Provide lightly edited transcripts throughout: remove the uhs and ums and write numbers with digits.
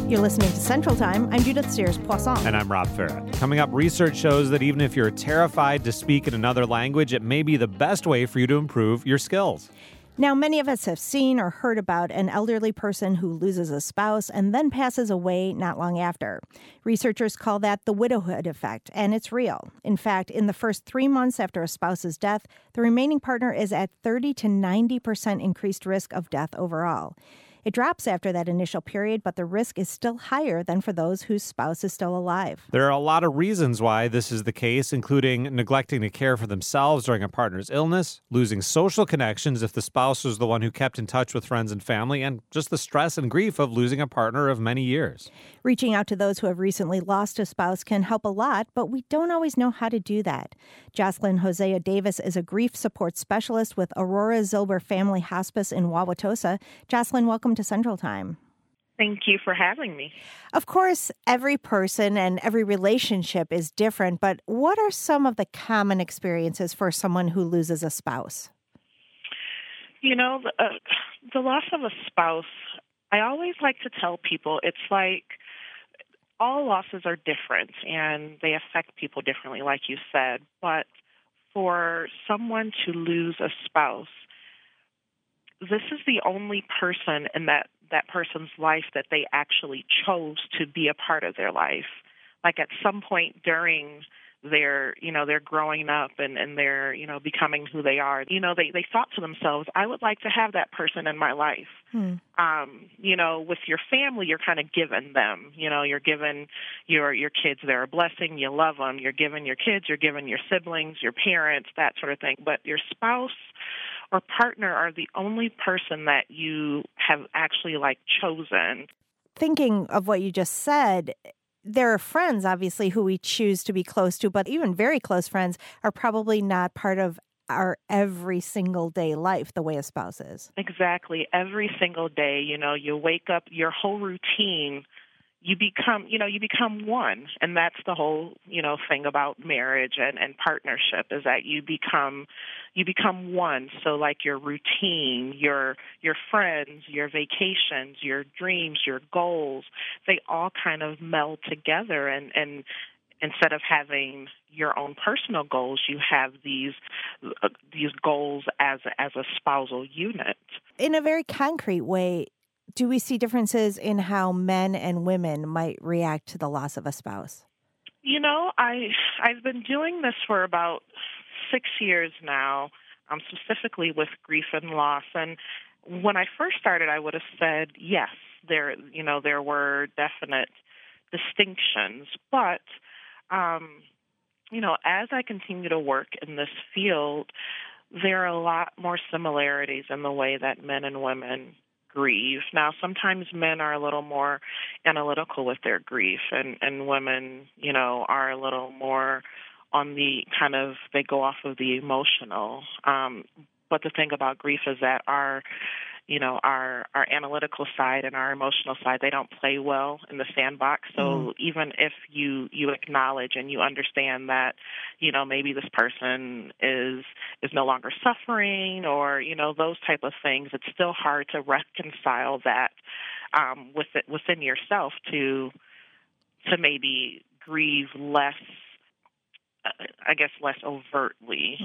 You're listening to Central Time. I'm Judith Sears-Poisson. And I'm Rob Farah. Coming up, research shows that even if you're terrified to speak in another language, it may be the best way for you to improve your skills. Now, many of us have seen or heard about an elderly person who loses a spouse and then passes away not long after. Researchers call that the widowhood effect, and it's real. In fact, in the first 3 months after a spouse's death, the remaining partner is at 30 to 90% increased risk of death overall. It drops after that initial period, but the risk is still higher than for those whose spouse is still alive. There are a lot of reasons why this is the case, including neglecting to care for themselves during a partner's illness, losing social connections if the spouse was the one who kept in touch with friends and family, and just the stress and grief of losing a partner of many years. Reaching out to those who have recently lost a spouse can help a lot, but we don't always know how to do that. Jocelyn Hosea Davis is a grief support specialist with Aurora Zilber Family Hospice in Wauwatosa. Jocelyn, welcome to Central Time. Thank you for having me. Of course, every person and every relationship is different, but what are some of the common experiences for someone who loses a spouse? You know, the loss of a spouse, I always like to tell people it's like all losses are different and they affect people differently, like you said. But for someone to lose a spouse, this is the only person in that person's life that they actually chose to be a part of their life. Like at some point during their growing up and they're, becoming who they are, they thought to themselves, I would like to have that person in my life. With your family, you're kind of given them, you're giving your kids, they're a blessing, you love them, you're giving your kids, you're giving your siblings, your parents, that sort of thing. But your spouse or partner are the only person that you have actually chosen. Thinking of what you just said, there are friends, obviously, who we choose to be close to, but even very close friends are probably not part of our every single day life the way a spouse is. Exactly. Every single day, you wake up, your whole routine, you become one. And that's the whole, thing about marriage and partnership is that you become one. So like your routine, your friends, your vacations, your dreams, your goals, they all kind of meld together. And instead of having your own personal goals, you have these goals as a spousal unit. In a very concrete way, do we see differences in how men and women might react to the loss of a spouse? I've been doing this for about 6 years now, specifically with grief and loss. And when I first started, I would have said, yes, there were definite distinctions. But, as I continue to work in this field, there are a lot more similarities in the way that men and women grieve. Now, sometimes men are a little more analytical with their grief, and women, are a little more on the kind of, they go off of the emotional. But the thing about grief is that our analytical side and our emotional side, they don't play well in the sandbox. So even if you acknowledge and you understand that, maybe this person is no longer suffering or, those type of things, it's still hard to reconcile that within yourself to maybe grieve less, less overtly.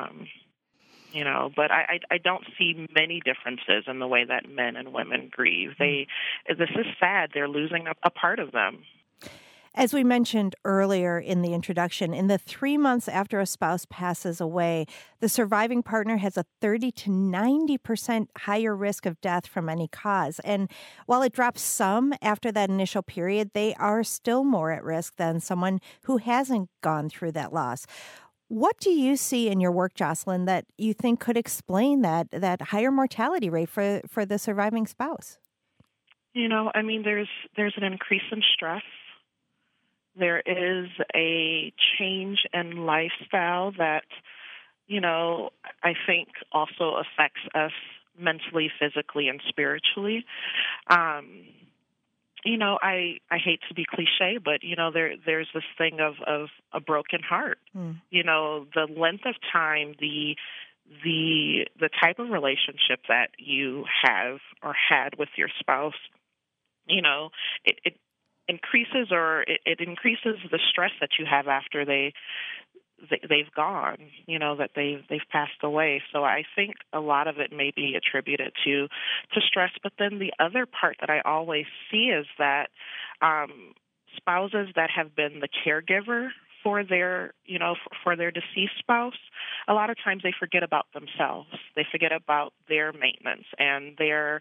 But I don't see many differences in the way that men and women grieve. This is sad. They're losing a part of them. As we mentioned earlier in the introduction, in the 3 months after a spouse passes away, the surviving partner has a 30 to 90% higher risk of death from any cause. And while it drops some after that initial period, they are still more at risk than someone who hasn't gone through that loss. What do you see in your work, Jocelyn, that you think could explain that higher mortality rate for the surviving spouse? There's an increase in stress. There is a change in lifestyle that, I think also affects us mentally, physically, and spiritually. I hate to be cliche, but, there's this thing of a broken heart. The length of time, the type of relationship that you have or had with your spouse it increases it increases the stress that you have after they've gone, that they've passed away. So I think a lot of it may be attributed to stress. But then the other part that I always see is that spouses that have been the caregiver for their for their deceased spouse, a lot of times they forget about themselves. They forget about their maintenance and their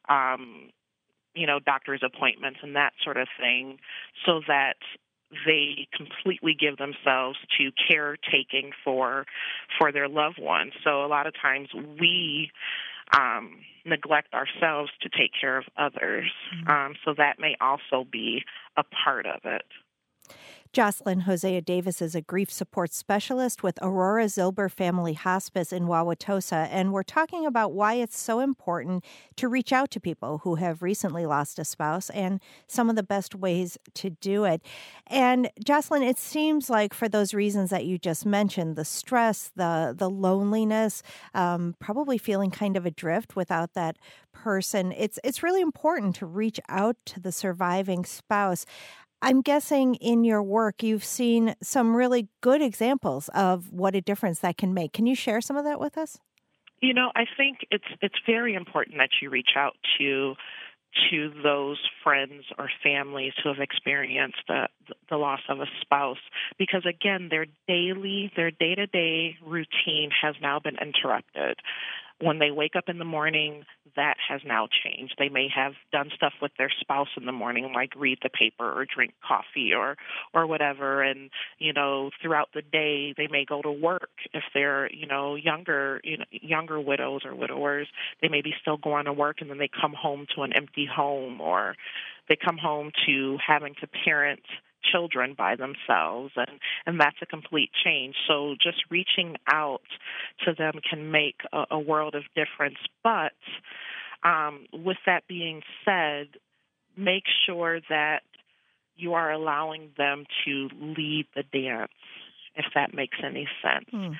doctor's appointments and that sort of thing, so that they completely give themselves to caretaking for their loved ones. So a lot of times we neglect ourselves to take care of others. So that may also be a part of it. Jocelyn Hosea Davis is a grief support specialist with Aurora Zilber Family Hospice in Wauwatosa, and we're talking about why it's so important to reach out to people who have recently lost a spouse and some of the best ways to do it. And Jocelyn, it seems like for those reasons that you just mentioned, the stress, the loneliness, probably feeling kind of adrift without that person, it's really important to reach out to the surviving spouse. I'm guessing in your work, you've seen some really good examples of what a difference that can make. Can you share some of that with us? I think it's very important that you reach out to those friends or families who have experienced the loss of a spouse, because again, their day-to-day routine has now been interrupted. When they wake up in the morning, that has now changed. They may have done stuff with their spouse in the morning, like read the paper or drink coffee or whatever. And, throughout the day, they may go to work. If they're, younger widows or widowers, they may be still going to work, and then they come home to an empty home, or they come home to having to parent children by themselves, and that's a complete change. So just reaching out to them can make a world of difference. But with that being said, make sure that you are allowing them to lead the dance, if that makes any sense.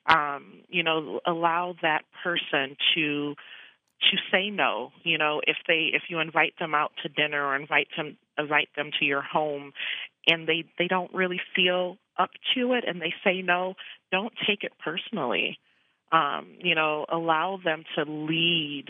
Allow that person to say no. If you invite them out to dinner or invite them to your home, and they don't really feel up to it and they say no, don't take it personally. Allow them to lead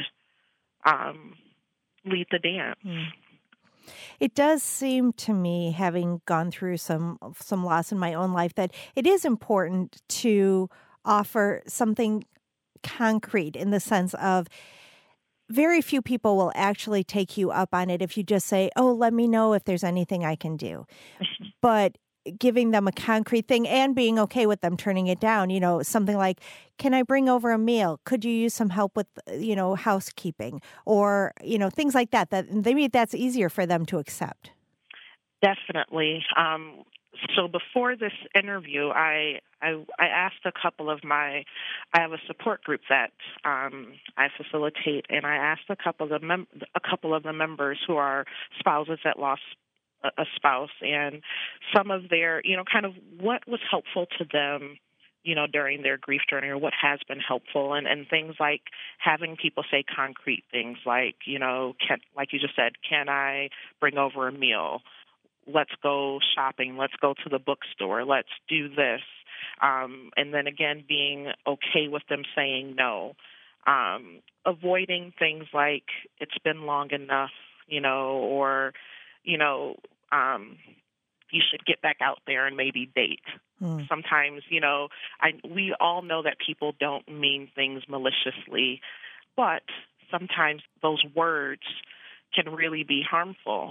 the dance. It does seem to me, having gone through some loss in my own life, that it is important to offer something concrete, in the sense of very few people will actually take you up on it if you just say, oh, let me know if there's anything I can do. But giving them a concrete thing and being okay with them turning it down, something like, can I bring over a meal? Could you use some help with, housekeeping? Or, things like that maybe that's easier for them to accept. Definitely. So before this interview, I asked a couple of I have a support group that I facilitate, and I asked a couple of the members who are spouses that lost a spouse, and some of their, kind of what was helpful to them, during their grief journey, or what has been helpful, and things like having people say concrete things like, like you just said, can I bring over a meal? Let's go shopping. Let's go to the bookstore. Let's do this. And then again, being okay with them saying no. Avoiding things like it's been long enough, or, you should get back out there and maybe date. Sometimes, we all know that people don't mean things maliciously, but sometimes those words can really be harmful.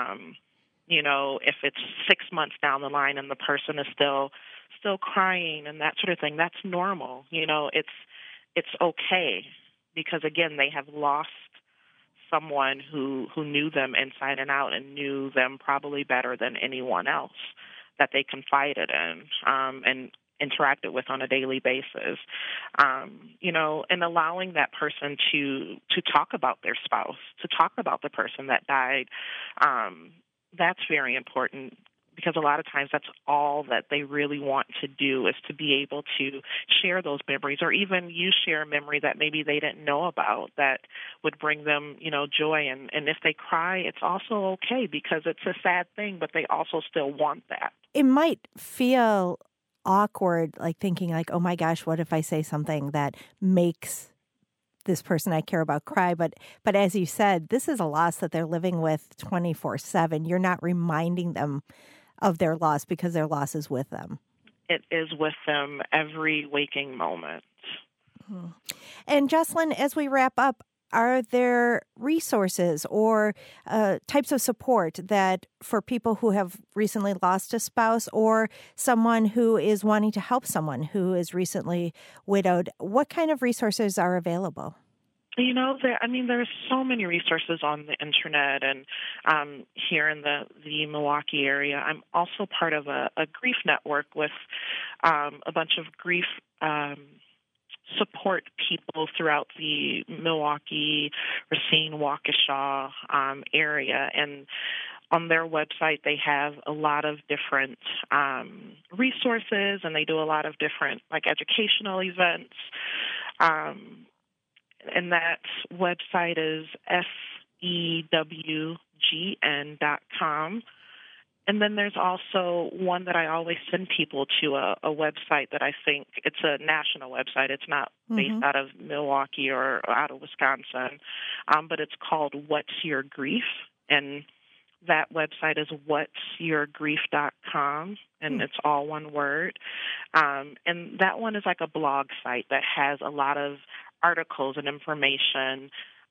If it's 6 months down the line and the person is still crying and that sort of thing, that's normal. It's okay, because again, they have lost someone who knew them inside and out and knew them probably better than anyone else that they confided in and interacted with on a daily basis. And allowing that person to talk about their spouse, to talk about the person that died. That's very important. because a lot of times that's all that they really want to do, is to be able to share those memories, or even you share a memory that maybe they didn't know about that would bring them, joy. And if they cry, it's also okay, because it's a sad thing, but they also still want that. It might feel awkward, like thinking like, oh my gosh, what if I say something that makes this person I care about cry? But as you said, this is a loss that they're living with 24/7. You're not reminding them of their loss because their loss is with them. It is with them every waking moment. Mm-hmm. And Jocelyn, as we wrap up, are there resources or types of support that for people who have recently lost a spouse, or someone who is wanting to help someone who is recently widowed? What kind of resources are available? There's so many resources on the internet, and here in the Milwaukee area. I'm also part of a grief network with a bunch of grief support people throughout the Milwaukee, Racine, Waukesha area. And on their website, they have a lot of different resources, and they do a lot of different educational events. And that website is fewgn.com. And then there's also one that I always send people to, a website that I think it's a national website. It's not based out of Milwaukee or out of Wisconsin, but it's called What's Your Grief? And that website is whatsyourgrief.com, and it's all one word. And that one is like a blog site that has a lot of articles and information,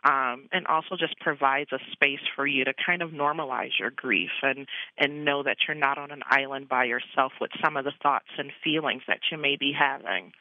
and also just provides a space for you to kind of normalize your grief and know that you're not on an island by yourself with some of the thoughts and feelings that you may be having,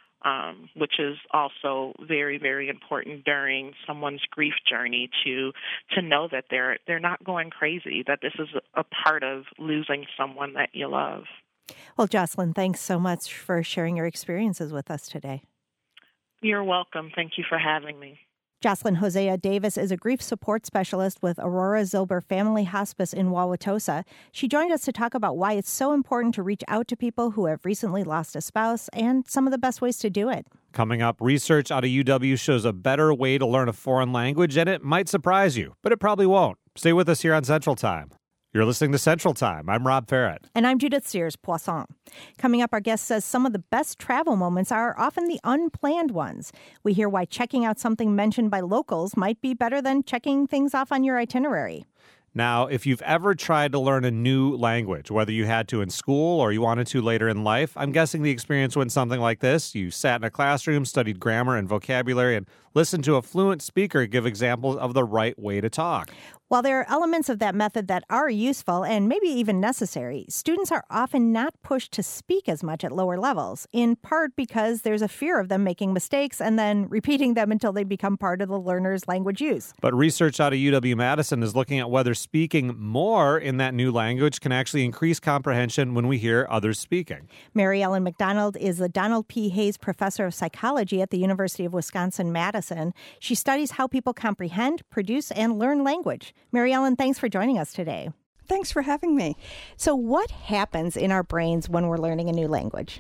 which is also very, very important during someone's grief journey to know that they're not going crazy, that this is a part of losing someone that you love. Well, Jocelyn, thanks so much for sharing your experiences with us today. You're welcome. Thank you for having me. Jocelyn Hosea Davis is a grief support specialist with Aurora Zilber Family Hospice in Wauwatosa. She joined us to talk about why it's so important to reach out to people who have recently lost a spouse and some of the best ways to do it. Coming up, research out of UW shows a better way to learn a foreign language, and it might surprise you, but it probably won't. Stay with us here on Central Time. You're listening to Central Time. I'm Rob Farrett. And I'm Judith Sears-Poisson. Coming up, our guest says some of the best travel moments are often the unplanned ones. We hear why checking out something mentioned by locals might be better than checking things off on your itinerary. Now, if you've ever tried to learn a new language, whether you had to in school or you wanted to later in life, I'm guessing the experience went something like this. You sat in a classroom, studied grammar and vocabulary, and listened to a fluent speaker give examples of the right way to talk. While there are elements of that method that are useful and maybe even necessary, students are often not pushed to speak as much at lower levels, in part because there's a fear of them making mistakes and then repeating them until they become part of the learner's language use. But research out of UW-Madison is looking at whether speaking more in that new language can actually increase comprehension when we hear others speaking. Mary Ellen McDonald is the Donald P. Hayes Professor of Psychology at the University of Wisconsin-Madison. She studies how people comprehend, produce, and learn language. Mary Ellen, thanks for joining us today. Thanks for having me. So what happens in our brains when we're learning a new language?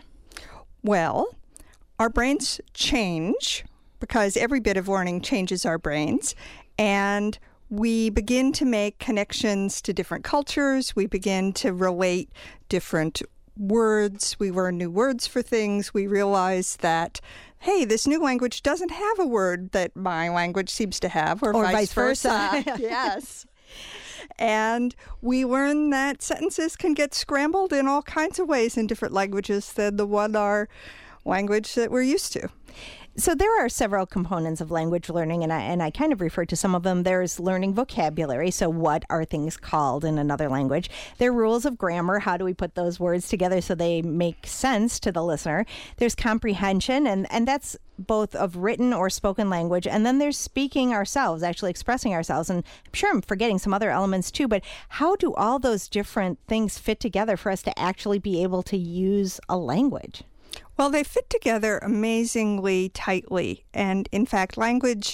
Well, our brains change because every bit of learning changes our brains, and we begin to make connections to different cultures. We begin to relate different words. We learn new words for things. We realize that, hey, this new language doesn't have a word that my language seems to have, or vice versa. Yes. And we learn that sentences can get scrambled in all kinds of ways in different languages than the one our language that we're used to. So there are several components of language learning, and I kind of refer to some of them. There's learning vocabulary, so what are things called in another language? There are rules of grammar. How do we put those words together so they make sense to the listener? There's comprehension, and that's both of written or spoken language. And then there's speaking ourselves, actually expressing ourselves. And I'm sure I'm forgetting some other elements too, but how do all those different things fit together for us to actually be able to use a language? Well, they fit together amazingly tightly. And in fact, language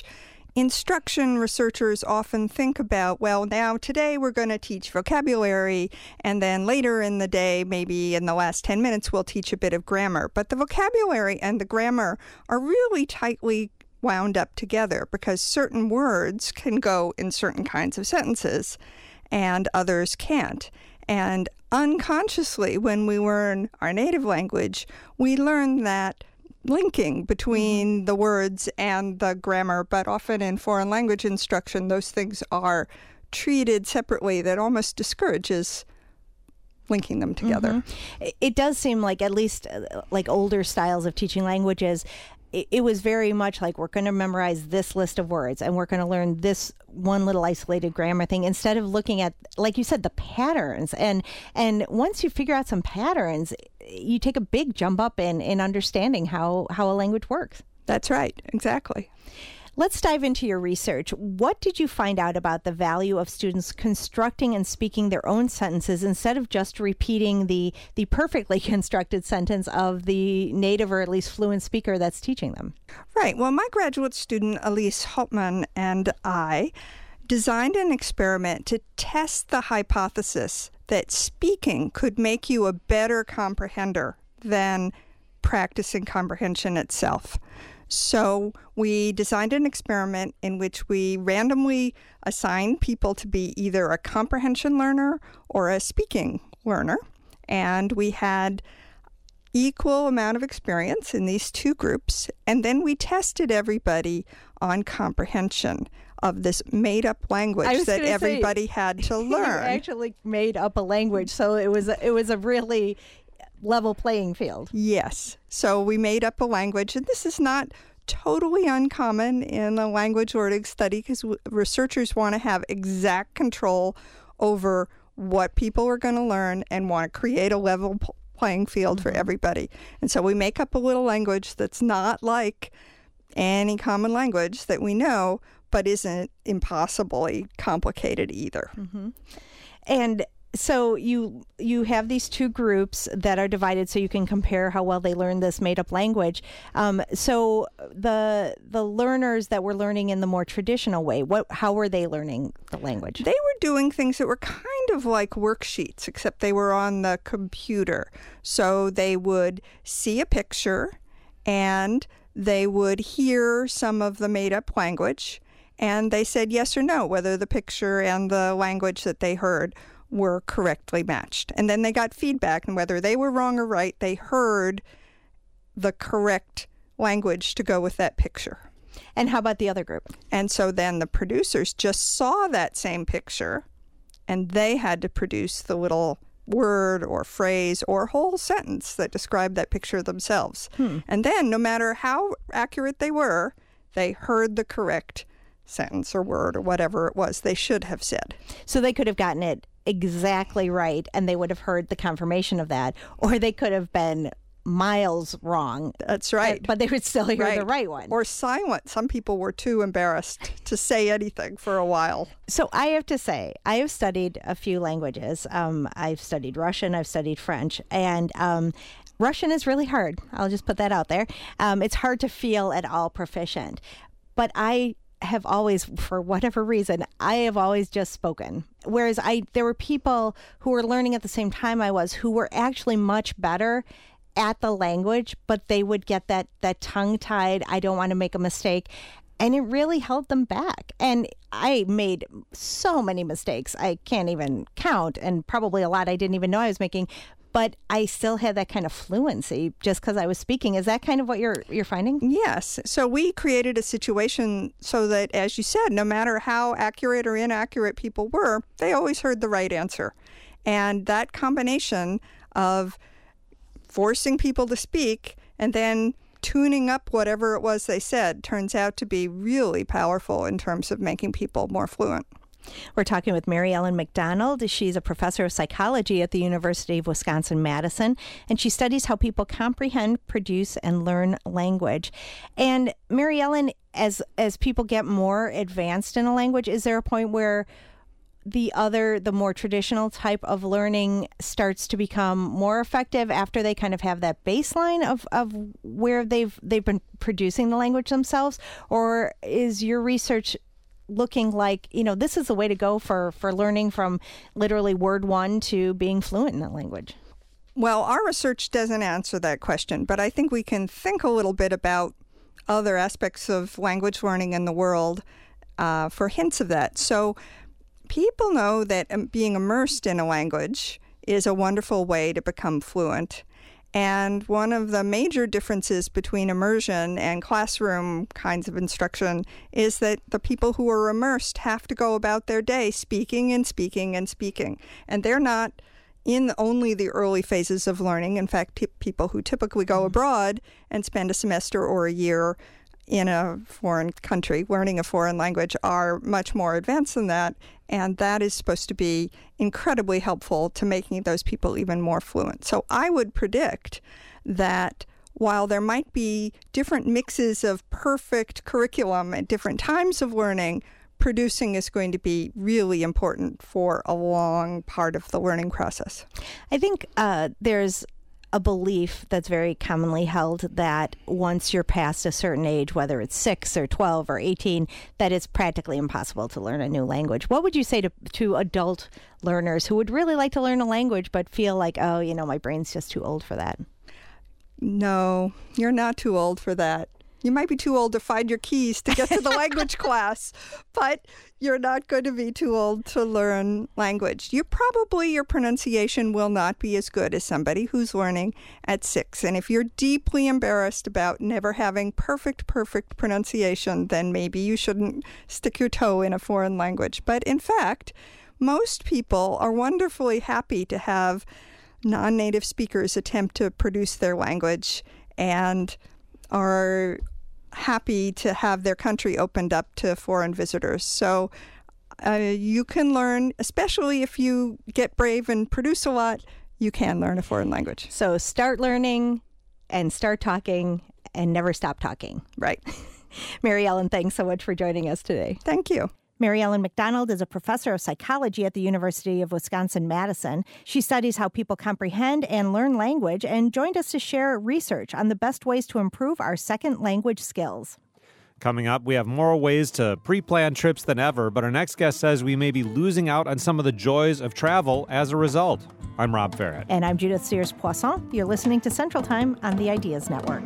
instruction researchers often think about, well, now today we're going to teach vocabulary, and then later in the day, maybe in the last 10 minutes, we'll teach a bit of grammar. But the vocabulary and the grammar are really tightly wound up together because certain words can go in certain kinds of sentences and others can't. And unconsciously, when we learn our native language, we learn that linking between the words and the grammar, but often in foreign language instruction, those things are treated separately. That almost discourages linking them together. It does seem like, at least like older styles of teaching languages, it was very much like, we're going to memorize this list of words and we're going to learn this one little isolated grammar thing, instead of looking at, like you said, the patterns. And once you figure out some patterns, you take a big jump up in understanding how a language works. That's right. Exactly. Let's dive into your research. What did you find out about the value of students constructing and speaking their own sentences instead of just repeating the perfectly constructed sentence of the native or at least fluent speaker that's teaching them? Right. Well, my graduate student, Elise Holtman, and I designed an experiment to test the hypothesis that speaking could make you a better comprehender than practicing comprehension itself. So we designed an experiment in which we randomly assigned people to be either a comprehension learner or a speaking learner. And we had equal amount of experience in these two groups. And then we tested everybody on comprehension of this made-up language that everybody had to learn. You actually made up a language, so it was a really level playing field. Yes. So we made up a language, and this is not totally uncommon in a language learning study because researchers want to have exact control over what people are going to learn and want to create a level playing field for everybody. And so we make up a little language that's not like any common language that we know, but isn't impossibly complicated either. And so you have these two groups that are divided so you can compare how well they learn this made-up language. So the learners that were learning in the more traditional way, how were they learning the language? They were doing things that were kind of like worksheets, except they were on the computer. So they would see a picture and they would hear some of the made-up language, and they said yes or no, whether the picture and the language that they heard were correctly matched. And then they got feedback, and whether they were wrong or right, they heard the correct language to go with that picture. And how about the other group? And so then the producers just saw that same picture, and they had to produce the little word or phrase or whole sentence that described that picture themselves. And then, no matter how accurate they were, they heard the correct sentence or word or whatever it was they should have said. So they could have gotten it exactly right, and they would have heard the confirmation of that, or they could have been miles wrong. That's right. But they would still hear the right one. Or silent. Some people were too embarrassed to say anything for a while. So I have to say, I have studied a few languages. I've studied Russian, I've studied French, and Russian is really hard. I'll just put that out there. It's hard to feel at all proficient. But I have always, for whatever reason, I have always just spoken. Whereas there were people who were learning at the same time I was, who were actually much better at the language, but they would get that tongue-tied, I don't want to make a mistake. And it really held them back. And I made so many mistakes I can't even count, and probably a lot I didn't even know I was making. But I still had that kind of fluency just because I was speaking. Is that kind of what you're finding? Yes. So we created a situation so that, as you said, no matter how accurate or inaccurate people were, they always heard the right answer. And that combination of forcing people to speak and then tuning up whatever it was they said turns out to be really powerful in terms of making people more fluent. We're talking with Mary Ellen McDonald. She's a professor of psychology at the University of Wisconsin-Madison, and she studies how people comprehend, produce, and learn language. And Mary Ellen, as people get more advanced in a language, is there a point where the more traditional type of learning starts to become more effective after they kind of have that baseline of where they've been producing the language themselves? Or is your research looking like, this is the way to go for learning from literally word one to being fluent in that language? Well, our research doesn't answer that question, but I think we can think a little bit about other aspects of language learning in the world for hints of that. So people know that being immersed in a language is a wonderful way to become fluent. And one of the major differences between immersion and classroom kinds of instruction is that the people who are immersed have to go about their day speaking and speaking and speaking. And they're not in only the early phases of learning. In fact, people who typically go abroad and spend a semester or a year in a foreign country learning a foreign language are much more advanced than that. And that is supposed to be incredibly helpful to making those people even more fluent. So I would predict that while there might be different mixes of perfect curriculum at different times of learning, producing is going to be really important for a long part of the learning process. I think there's a belief that's very commonly held that once you're past a certain age, whether it's 6 or 12 or 18, that it's practically impossible to learn a new language. What would you say to adult learners who would really like to learn a language but feel like, my brain's just too old for that? No, you're not too old for that. You might be too old to find your keys to get to the language class, but you're not going to be too old to learn language. Your pronunciation will not be as good as somebody who's learning at 6. And if you're deeply embarrassed about never having perfect pronunciation, then maybe you shouldn't stick your toe in a foreign language. But in fact, most people are wonderfully happy to have non-native speakers attempt to produce their language and are happy to have their country opened up to foreign visitors. So you can learn, especially if you get brave and produce a lot, you can learn a foreign language. So start learning and start talking and never stop talking. Right. Mary Ellen, thanks so much for joining us today. Thank you. Mary Ellen McDonald is a professor of psychology at the University of Wisconsin-Madison. She studies how people comprehend and learn language and joined us to share research on the best ways to improve our second language skills. Coming up, we have more ways to pre-plan trips than ever, but our next guest says we may be losing out on some of the joys of travel as a result. I'm Rob Farrett. And I'm Judith Sears-Poisson. You're listening to Central Time on the Ideas Network.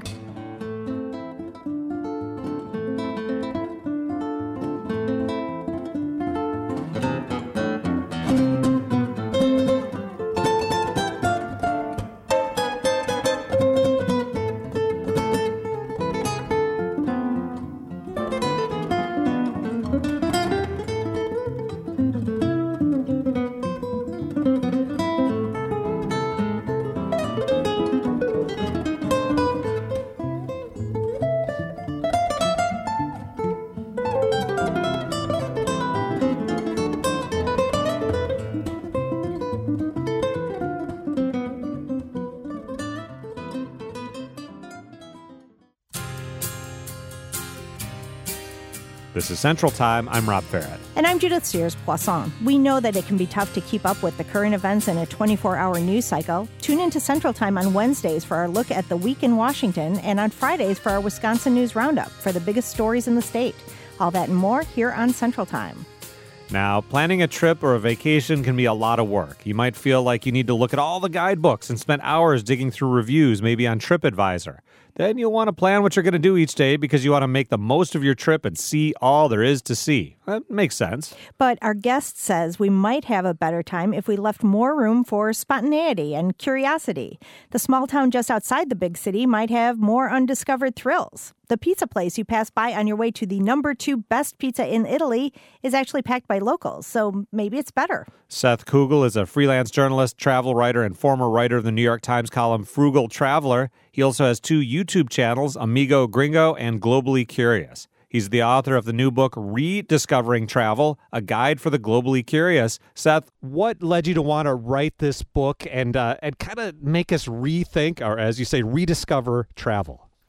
This is Central Time. I'm Rob Farrett. And I'm Judith Sears-Poisson. We know that it can be tough to keep up with the current events in a 24-hour news cycle. Tune into Central Time on Wednesdays for our look at the week in Washington and on Fridays for our Wisconsin News Roundup for the biggest stories in the state. All that and more here on Central Time. Now, planning a trip or a vacation can be a lot of work. You might feel like you need to look at all the guidebooks and spend hours digging through reviews, maybe on TripAdvisor. Then you'll want to plan what you're going to do each day because you want to make the most of your trip and see all there is to see. That makes sense. But our guest says we might have a better time if we left more room for spontaneity and curiosity. The small town just outside the big city might have more undiscovered thrills. The pizza place you pass by on your way to the number 2 best pizza in Italy is actually packed by locals, so maybe it's better. Seth Kugel is a freelance journalist, travel writer, and former writer of the New York Times column Frugal Traveler. He also has 2 YouTube channels, Amigo Gringo and Globally Curious. He's the author of the new book, Rediscovering Travel, a guide for the globally curious. Seth, what led you to want to write this book and kind of make us rethink, or as you say, rediscover travel?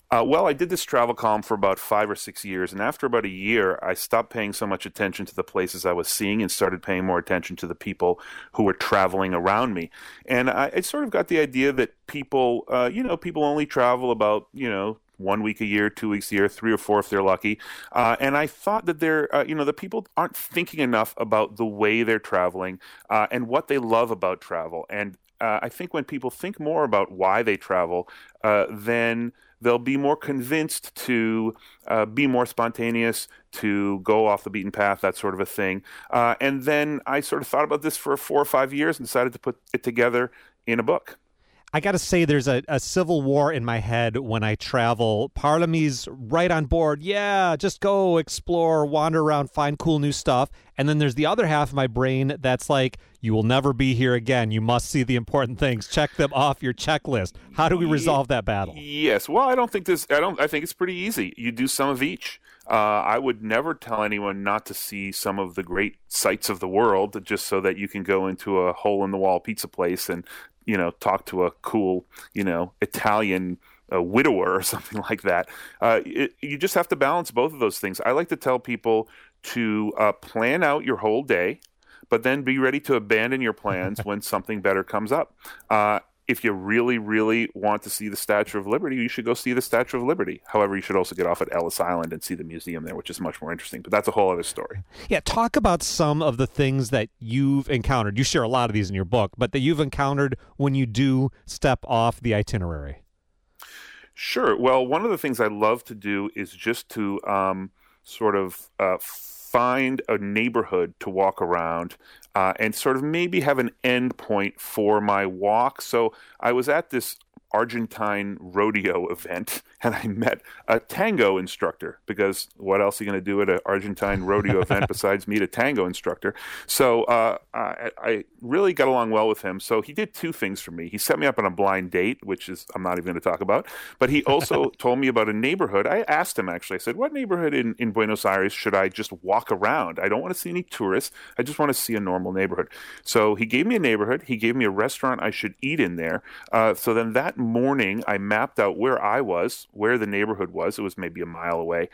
Well, I did this travel column for about 5 or 6 years, and after about a year, I stopped paying so much attention to the places I was seeing and started paying more attention to the people who were traveling around me. And I sort of got the idea that people only travel about, 1 week a year, 2 weeks a year, 3 or 4 if they're lucky. And I thought that the people aren't thinking enough about the way they're traveling and what they love about travel. And I think when people think more about why they travel, then they'll be more convinced to be more spontaneous, to go off the beaten path, that sort of a thing. And then I sort of thought about this for 4 or 5 years and decided to put it together in a book. I got to say, there's a civil war in my head when I travel. Part of me's right on board. Yeah, just go explore, wander around, find cool new stuff. And then there's the other half of my brain that's like, you will never be here again. You must see the important things. Check them off your checklist. How do we resolve that battle? Yes. Well, I think it's pretty easy. You do some of each. I would never tell anyone not to see some of the great sights of the world just so that you can go into a hole-in-the-wall pizza place and talk to a cool, Italian widower or something like that. You just have to balance both of those things. I like to tell people to plan out your whole day, but then be ready to abandon your plans when something better comes up. If you really, really want to see the Statue of Liberty, you should go see the Statue of Liberty. However, you should also get off at Ellis Island and see the museum there, which is much more interesting. But that's a whole other story. Yeah, talk about some of the things that you've encountered. You share a lot of these in your book, but that you've encountered when you do step off the itinerary. Sure. Well, one of the things I love to do is just to find a neighborhood to walk around and sort of maybe have an end point for my walk. So I was at this Argentine rodeo event, and I met a tango instructor, because what else are you going to do at an Argentine rodeo event besides meet a tango instructor? So I really got along well with him. So he did 2 things for me. He set me up on a blind date, which is I'm not even going to talk about, but he also told me about a neighborhood. I asked him, actually, I said, what neighborhood in Buenos Aires should I just walk around? I don't want to see any tourists. I just want to see a normal neighborhood. So he gave me a neighborhood. He gave me a restaurant I should eat in there. So then that morning, I mapped out where I was, where the neighborhood was. It was maybe a mile away.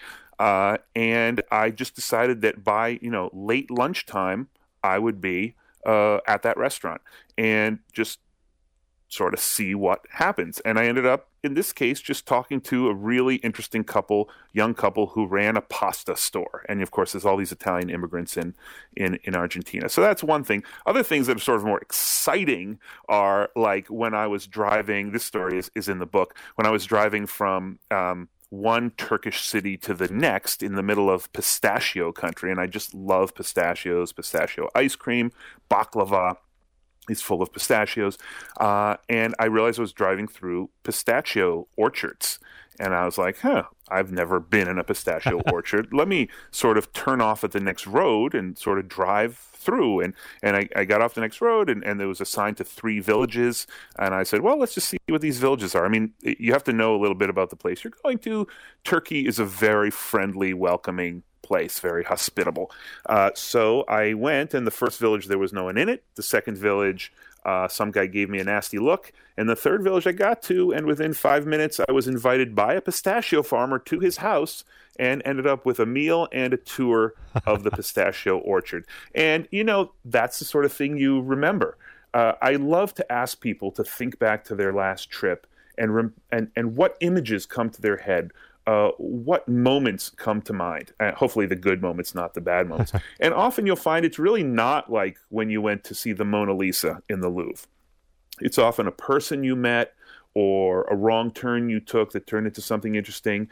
And I just decided that by, late lunchtime, I would be at that restaurant and just sort of see what happens. And I ended up, in this case, just talking to a really interesting young couple who ran a pasta store. And of course, there's all these Italian immigrants in Argentina. So that's one thing. Other things that are sort of more exciting are like when I was driving, this story is in the book, when I was driving from one Turkish city to the next in the middle of pistachio country. And I just love pistachios, pistachio ice cream, baklava. It's full of pistachios. And I realized I was driving through pistachio orchards. And I was like, I've never been in a pistachio orchard. Let me sort of turn off at the next road and sort of drive through. And I got off the next road, and there was a sign to 3 villages. And I said, well, let's just see what these villages are. I mean, you have to know a little bit about the place you're going to. Turkey is a very friendly, welcoming place, very hospitable. So I went, and the first village, there was no one in it. The second village, some guy gave me a nasty look. And the third village I got to, and within 5 minutes, I was invited by a pistachio farmer to his house and ended up with a meal and a tour of the pistachio orchard. And, that's the sort of thing you remember. I love to ask people to think back to their last trip and what images come to their head. What moments come to mind? Hopefully the good moments, not the bad moments. And often you'll find it's really not like when you went to see the Mona Lisa in the Louvre. It's often a person you met or a wrong turn you took that turned into something interesting.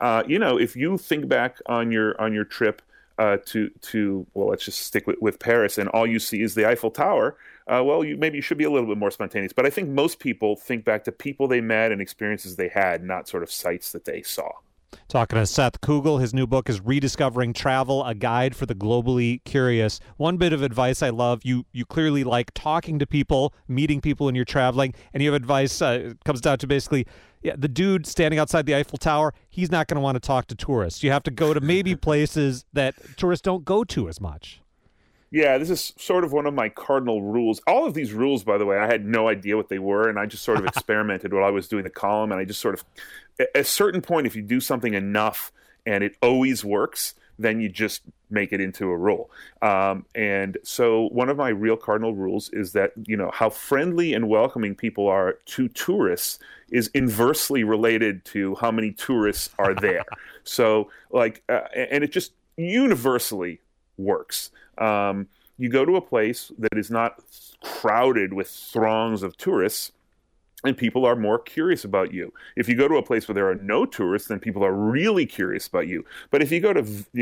If you think back on your trip to let's just stick with Paris, and all you see is the Eiffel Tower, maybe you should be a little bit more spontaneous. But I think most people think back to people they met and experiences they had, not sort of sights that they saw. Talking to Seth Kugel, his new book is Rediscovering Travel, a guide for the globally curious. One bit of advice I love, you clearly like talking to people, meeting people when you're traveling, and you have advice, comes down to basically, the dude standing outside the Eiffel Tower, he's not going to want to talk to tourists. You have to go to maybe places that tourists don't go to as much. Yeah, this is sort of one of my cardinal rules. All of these rules, by the way, I had no idea what they were, and I just sort of experimented while I was doing the column, and I just sort of, at a certain point, if you do something enough and it always works, then you just make it into a rule. And so one of my real cardinal rules is that, how friendly and welcoming people are to tourists is inversely related to how many tourists are there. So, and it just universally works. You go to a place that is not crowded with throngs of tourists, and people are more curious about you. If you go to a place where there are no tourists, then people are really curious about you. But if you go to,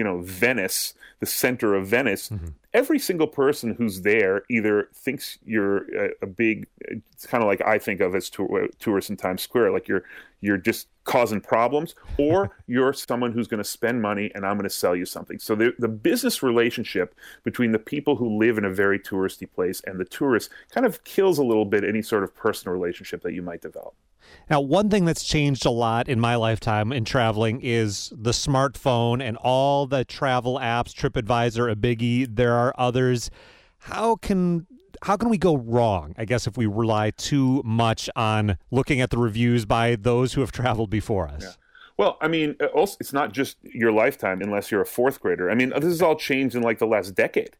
Venice, the center of Venice, every single person who's there either thinks you're a big, it's kind of like I think of as tourists in Times Square, like you're just causing problems, or you're someone who's going to spend money and I'm going to sell you something. So the business relationship between the people who live in a very touristy place and the tourists kind of kills a little bit any sort of personal relationship that you might develop. Now, one thing that's changed a lot in my lifetime in traveling is the smartphone and all the travel apps, TripAdvisor, a biggie. There are others. How can we go wrong, I guess, if we rely too much on looking at the reviews by those who have traveled before us? Yeah. Well, I mean, also, it's not just your lifetime unless you're a fourth grader. I mean, this has all changed in like the last decade,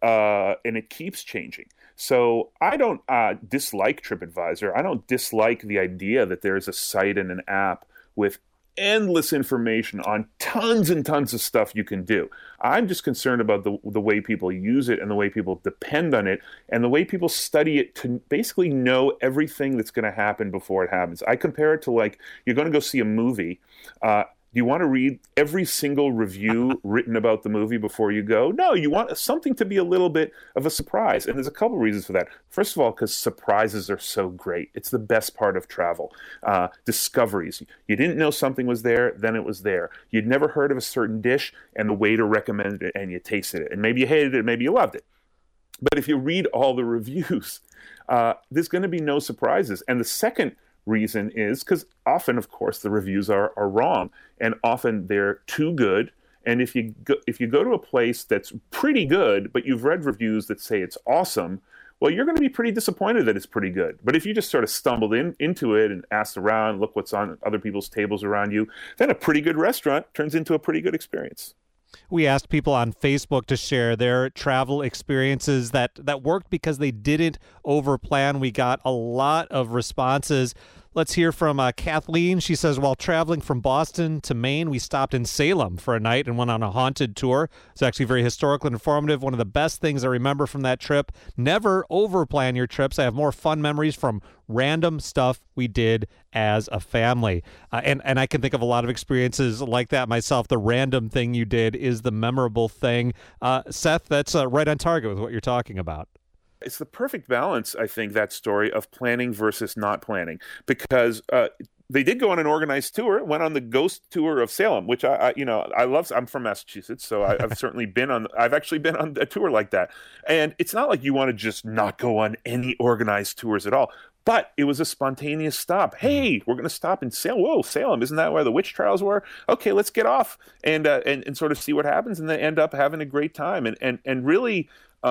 and it keeps changing. So I don't dislike TripAdvisor. I don't dislike the idea that there's a site and an app with endless information on tons and tons of stuff you can do. I'm just concerned about the way people use it and the way people depend on it and the way people study it to basically know everything that's going to happen before it happens. I compare it to like you're going to go see a movie. Do you want to read every single review written about the movie before you go? No, you want something to be a little bit of a surprise. And there's a couple reasons for that. First of all, because surprises are so great. It's the best part of travel. Discoveries. You didn't know something was there, then it was there. You'd never heard of a certain dish, and the waiter recommended it, and you tasted it. And maybe you hated it, maybe you loved it. But if you read all the reviews, there's going to be no surprises. And the second reason is because often, of course, the reviews are wrong, and often they're too good. And if you go to a place that's pretty good, but you've read reviews that say it's awesome, well, you're going to be pretty disappointed that it's pretty good. But if you just sort of stumbled into it and asked around, look what's on other people's tables around you, then a pretty good restaurant turns into a pretty good experience. We asked people on Facebook to share their travel experiences that worked because they didn't overplan. We got a lot of responses. Let's hear from Kathleen. She says, while traveling from Boston to Maine, we stopped in Salem for a night and went on a haunted tour. It's actually very historical and informative. One of the best things I remember from that trip. Never overplan your trips. I have more fun memories from random stuff we did as a family. And I can think of a lot of experiences like that myself. The random thing you did is the memorable thing. Seth, that's right on target with what you're talking about. It's the perfect balance, I think, that story of planning versus not planning, because they did go on an organized tour, went on the ghost tour of Salem, which I love. I'm from Massachusetts, so I've certainly I've actually been on a tour like that. And it's not like you want to just not go on any organized tours at all. But it was a spontaneous stop. Hey, we're going to stop in Salem. Whoa, Salem! Isn't that where the witch trials were? Okay, let's get off and sort of see what happens, and then end up having a great time. And really,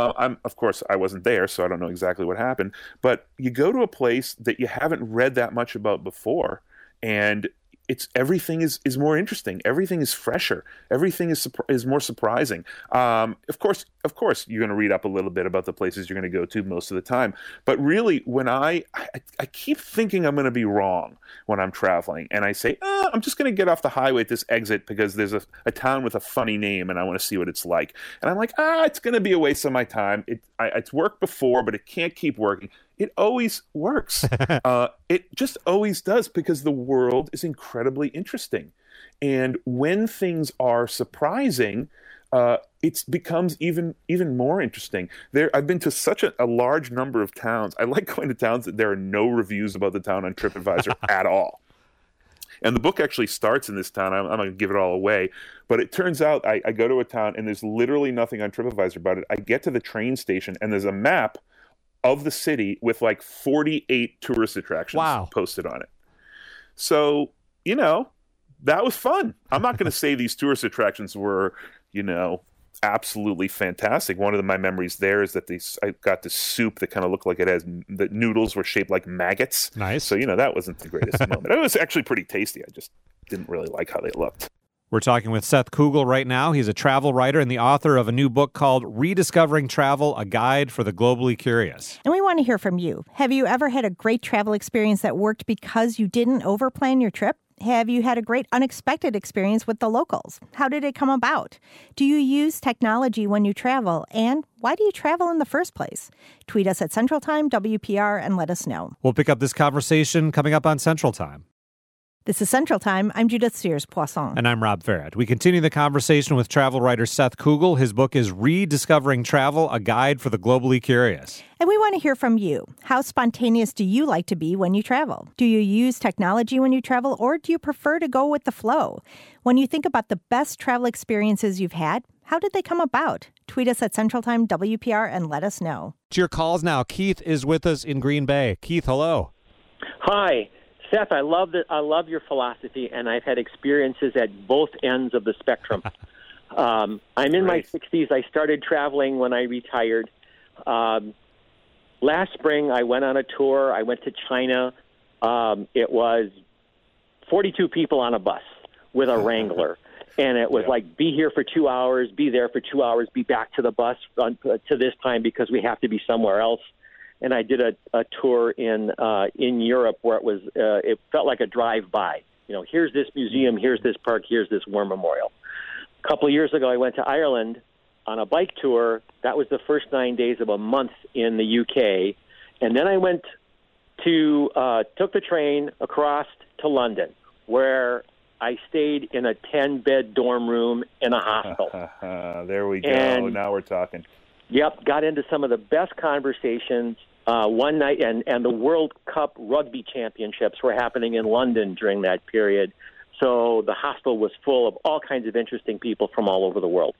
of course, I wasn't there, so I don't know exactly what happened. But you go to a place that you haven't read that much about before, and everything is more interesting. Everything is fresher. Everything is more surprising. Of course, you're going to read up a little bit about the places you're going to go to most of the time. But really, when I keep thinking I'm going to be wrong when I'm traveling, and I say, I'm just going to get off the highway at this exit because there's a town with a funny name, and I want to see what it's like. And I'm like, it's going to be a waste of my time. It's worked before, but it can't keep working. It always works. It just always does, because the world is incredibly interesting. And when things are surprising, it becomes even more interesting. I've been to such a large number of towns. I like going to towns that there are no reviews about the town on TripAdvisor at all. And the book actually starts in this town. I'm going to give it all away. But it turns out I go to a town and there's literally nothing on TripAdvisor about it. I get to the train station and there's a map of the city with like 48 tourist attractions posted on it. So, that was fun. I'm not going to say these tourist attractions were, absolutely fantastic. One of my memories there is that I got this soup that kind of looked like the noodles were shaped like maggots. Nice. So, that wasn't the greatest moment. It was actually pretty tasty. I just didn't really like how they looked. We're talking with Seth Kugel right now. He's a travel writer and the author of a new book called Rediscovering Travel, A Guide for the Globally Curious. And we want to hear from you. Have you ever had a great travel experience that worked because you didn't overplan your trip? Have you had a great unexpected experience with the locals? How did it come about? Do you use technology when you travel? And why do you travel in the first place? Tweet us at Central Time, WPR, and let us know. We'll pick up this conversation coming up on Central Time. This is Central Time. I'm Judith Sears-Poisson. And I'm Rob Farrett. We continue the conversation with travel writer Seth Kugel. His book is Rediscovering Travel, A Guide for the Globally Curious. And we want to hear from you. How spontaneous do you like to be when you travel? Do you use technology when you travel, or do you prefer to go with the flow? When you think about the best travel experiences you've had, how did they come about? Tweet us at Central Time WPR and let us know. To your calls now. Keith is with us in Green Bay. Keith, hello. Hi. Seth, I love your philosophy, and I've had experiences at both ends of the spectrum. I'm in my 60s. I started traveling when I retired. Last spring, I went on a tour. I went to China. It was 42 people on a bus with a Wrangler. And it was like, be here for 2 hours, be there for 2 hours, be back to the bus to this time because we have to be somewhere else. And I did a tour in Europe where it felt like a drive-by. Here's this museum, here's this park, here's this war memorial. A couple of years ago, I went to Ireland on a bike tour. That was the first 9 days of a month in the UK. And then I took the train across to London, where I stayed in a 10-bed dorm room in a hostel. There we go. And, now we're talking. Yep, got into some of the best conversations one night, and the World Cup Rugby Championships were happening in London during that period. So the hostel was full of all kinds of interesting people from all over the world.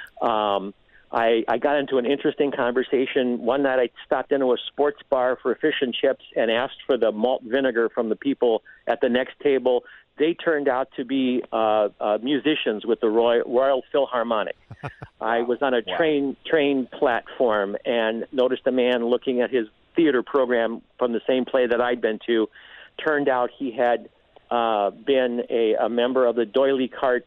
I got into an interesting conversation. One night I stopped into a sports bar for fish and chips and asked for the malt vinegar from the people at the next table. They turned out to be musicians with the Royal Philharmonic. I was on a train platform and noticed a man looking at his theater program from the same play that I'd been to. Turned out he had been a member of the D'Oyly Carte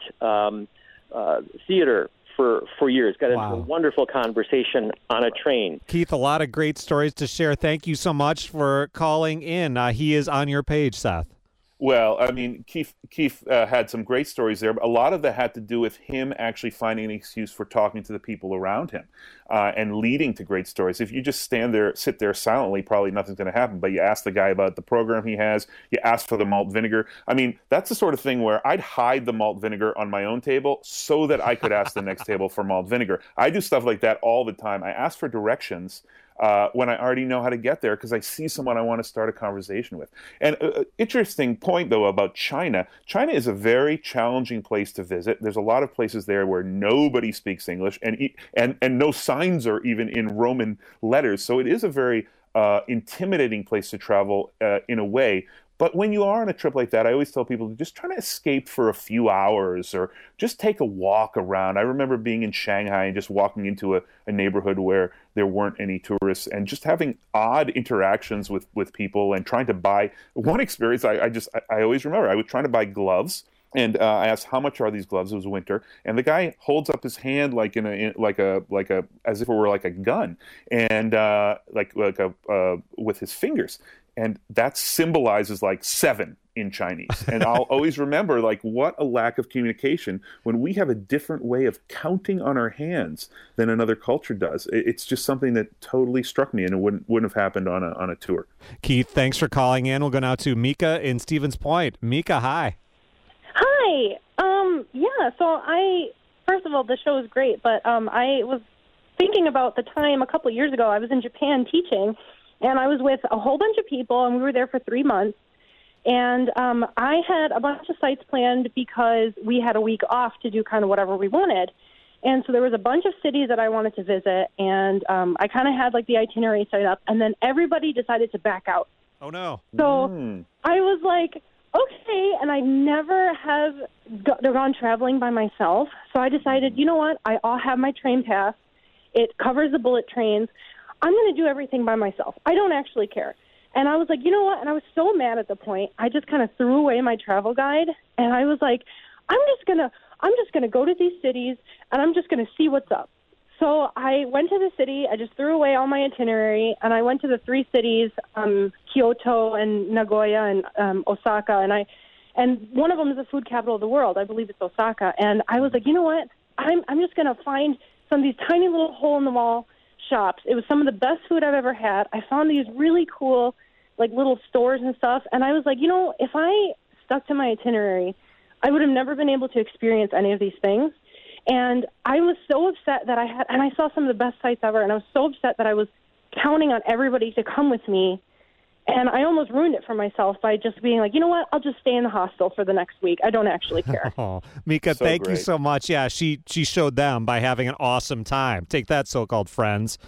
theater for years. Got into a wonderful conversation on a train. Keith, a lot of great stories to share. Thank you so much for calling in. He is on your page, Seth. Well, I mean, Keith had some great stories there, but a lot of that had to do with him actually finding an excuse for talking to the people around him and leading to great stories. If you just sit there silently, probably nothing's going to happen. But you ask the guy about the program he has, you ask for the malt vinegar. I mean, that's the sort of thing where I'd hide the malt vinegar on my own table so that I could ask the next table for malt vinegar. I do stuff like that all the time. I ask for directions when I already know how to get there because I see someone I want to start a conversation with. And interesting point, though, about China. China is a very challenging place to visit. There's a lot of places there where nobody speaks English, and no signs are even in Roman letters. So it is a very intimidating place to travel in a way. But when you are on a trip like that, I always tell people to just try to escape for a few hours or just take a walk around. I remember being in Shanghai and just walking into a neighborhood where there weren't any tourists and just having odd interactions with people and trying to buy. One experience I always remember, I was trying to buy gloves. And I asked, "How much are these gloves?" It was winter, and the guy holds up his hand like as if it were like a gun, and with his fingers, and that symbolizes like 7 in Chinese. And I'll always remember what a lack of communication when we have a different way of counting on our hands than another culture does. It's just something that totally struck me, and it wouldn't have happened on a tour. Keith, thanks for calling in. We'll go now to Mika in Stevens Point. Mika, hi. Hi. So first of all, the show is great, but I was thinking about the time a couple of years ago I was in Japan teaching, and I was with a whole bunch of people, and we were there for 3 months. And I had a bunch of sites planned because we had a week off to do kind of whatever we wanted. And so there was a bunch of cities that I wanted to visit, and I kind of had the itinerary set up, and then everybody decided to back out. Oh, no. So I was like, okay, and I never have gone traveling by myself. So I decided, you know what? I'll have my train pass. It covers the bullet trains. I'm going to do everything by myself. I don't actually care. And I was like, you know what? And I was so mad at the point. I just kind of threw away my travel guide, and I was like, I'm just gonna go to these cities, and I'm just gonna see what's up. So I went to the city. I just threw away all my itinerary, and I went to the 3 cities, Kyoto and Nagoya and Osaka, and one of them is the food capital of the world. I believe it's Osaka. And I was like, you know what? I'm just gonna find some of these tiny little hole-in-the-wall shops. It was some of the best food I've ever had. I found these really cool, like, little stores and stuff, and I was like, you know, if I stuck to my itinerary, I would have never been able to experience any of these things. And I was so upset that and I saw some of the best sites ever, and I was so upset that I was counting on everybody to come with me, and I almost ruined it for myself by just being like, you know what, I'll just stay in the hostel for the next week. I don't actually care. Oh, Mika, So thank you great. so much. Yeah, she showed them by having an awesome time. Take that, so-called friends.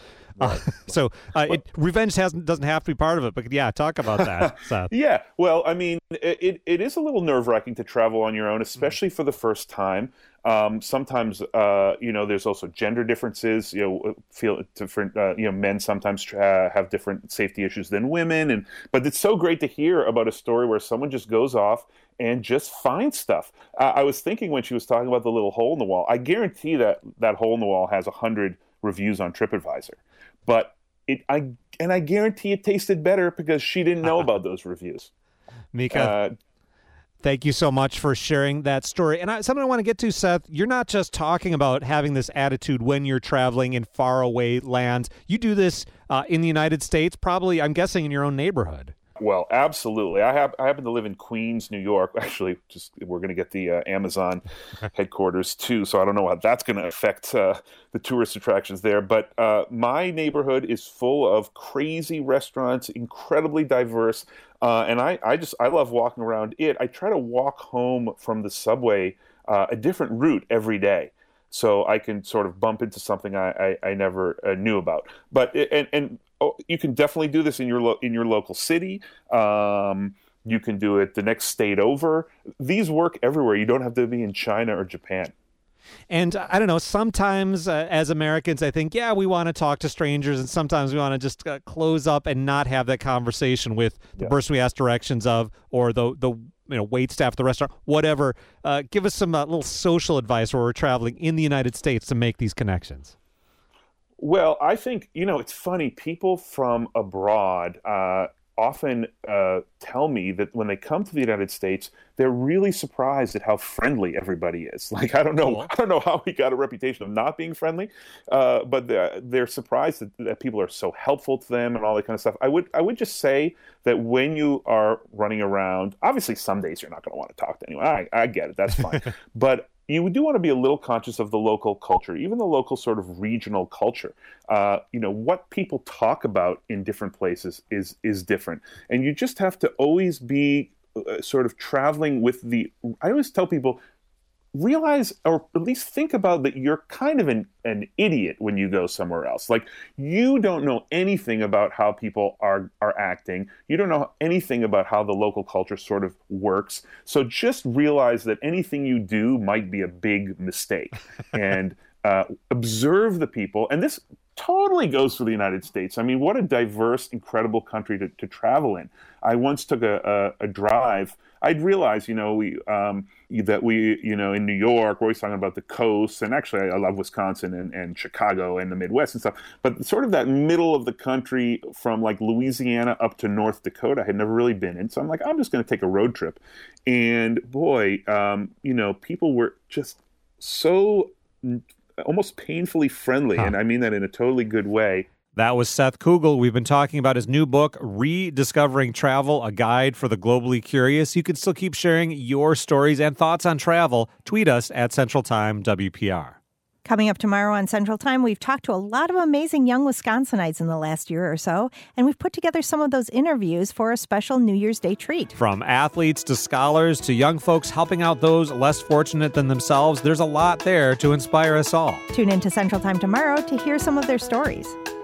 Revenge doesn't have to be part of it, but yeah, talk about that, Seth. Yeah, well, I mean, it is a little nerve-wracking to travel on your own, especially for the first time. Sometimes, there's also gender differences. Feel different. Men sometimes have different safety issues than women, but it's so great to hear about a story where someone just goes off and just finds stuff. I was thinking when she was talking about the little hole in the wall, I guarantee that hole in the wall has 100 reviews on TripAdvisor. But I guarantee it tasted better because she didn't know about those reviews. Mika, thank you so much for sharing that story. And something I want to get to, Seth, you're not just talking about having this attitude when you're traveling in faraway lands. You do this in the United States, probably, I'm guessing, in your own neighborhood. Well, absolutely. I happen to live in Queens, New York. Actually, we're going to get the Amazon headquarters too, so I don't know how that's going to affect the tourist attractions there. But my neighborhood is full of crazy restaurants, incredibly diverse, and I love walking around it. I try to walk home from the subway a different route every day, so I can sort of bump into something I never knew about. But you can definitely do this in your local city. You can do it the next state over. These work everywhere. You don't have to be in China or Japan. And I don't know, sometimes as Americans, I think, yeah, we want to talk to strangers, and sometimes we want to just close up and not have that conversation with the person we ask directions of, or the wait staff at the restaurant, whatever. Give us some little social advice where we're traveling in the United States to make these connections. Well, I think, it's funny. People from abroad often tell me that when they come to the United States, they're really surprised at how friendly everybody is. Like, I don't know how we got a reputation of not being friendly, but they're surprised that people are so helpful to them and all that kind of stuff. I would just say that when you are running around, obviously some days you're not going to want to talk to anyone. I get it. That's fine. But you do want to be a little conscious of the local culture, even the local sort of regional culture. What people talk about in different places is different. And you just have to always be sort of traveling with I always tell people, realize, or at least think about that you're kind of an idiot when you go somewhere else. Like, you don't know anything about how people are acting. You don't know anything about how the local culture sort of works. So just realize that anything you do might be a big mistake. And observe the people. And this totally goes for the United States. I mean, what a diverse, incredible country to travel in. I once took a drive. I'd realized, in New York, we're always talking about the coast, and actually I love Wisconsin and Chicago and the Midwest and stuff, but sort of that middle of the country from like Louisiana up to North Dakota I had never really been in. So I'm like, I'm just going to take a road trip. And boy, people were just so almost painfully friendly, and I mean that in a totally good way. That was Seth Kugel. We've been talking about his new book, Rediscovering Travel, a guide for the globally curious. You can still keep sharing your stories and thoughts on travel. Tweet us at Central Time WPR. Coming up tomorrow on Central Time, we've talked to a lot of amazing young Wisconsinites in the last year or so, and we've put together some of those interviews for a special New Year's Day treat. From athletes to scholars to young folks helping out those less fortunate than themselves, there's a lot there to inspire us all. Tune in to Central Time tomorrow to hear some of their stories.